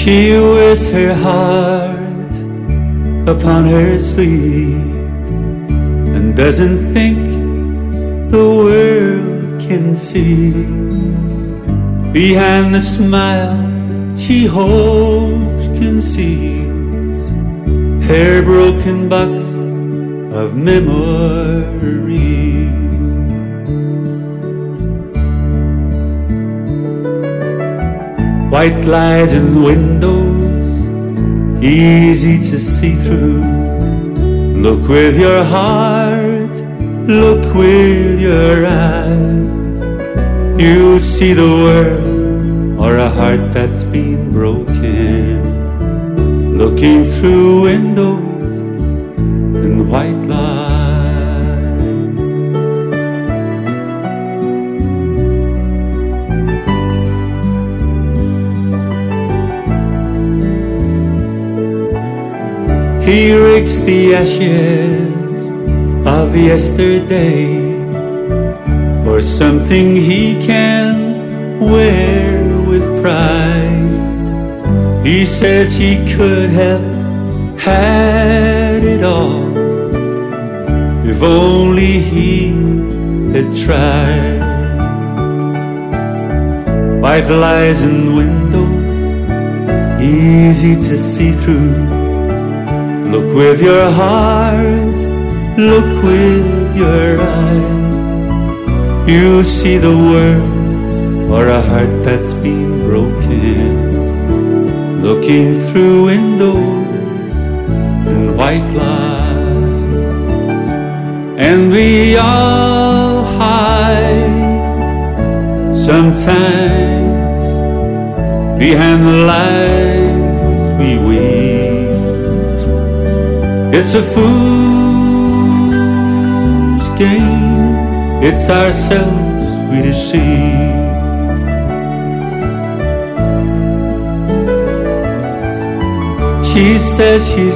She wears her heart upon her sleeve and doesn't think the world can see. Behind the smile she hopes conceals her broken box of memories. White lies in windows, easy to see through. Look with your heart, look with your eyes. You'll see the world or a heart that's been broken. Looking through windows and white lies. He rakes the ashes of yesterday for something he can wear with pride. He says he could have had it all if only he had tried. White lies in windows, easy to see through. Look with your heart, look with your eyes. You'll see the world or a heart that's been broken. Looking through windows and white lies. And we all hide sometimes behind the lies we weave. It's a fool's game, it's ourselves we deceive. She says she's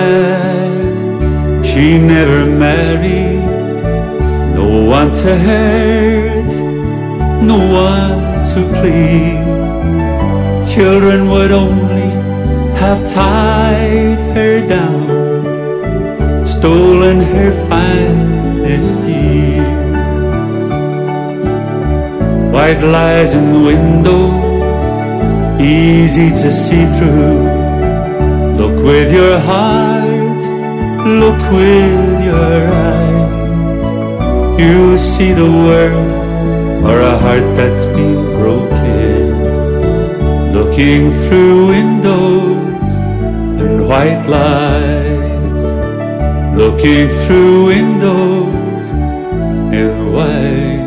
glad she never married. No one to hurt, no one to please. Children would only have tied her down, stolen her finest years. White lies in windows, easy to see through. Look with your heart, look with your eyes. You'll see the world or a heart that's been broken. Looking through windows and white lies. Looking through windows and white